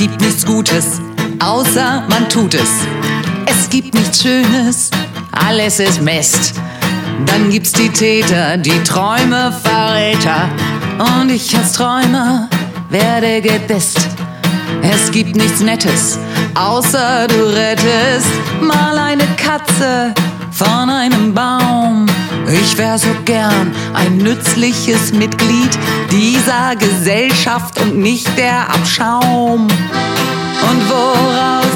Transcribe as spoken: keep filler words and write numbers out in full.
gibt nichts Gutes, außer man tut es. Es gibt nichts Schönes, alles ist Mist. Dann gibt's die Täter, die Träume Verräter. Und ich als Träumer werde gedisst. Es gibt nichts Nettes, außer du rettest mal eine Katze von einem Baum. Ich wär so gern ein nützliches Mitglied dieser Gesellschaft und nicht der Abschaum. Und woraus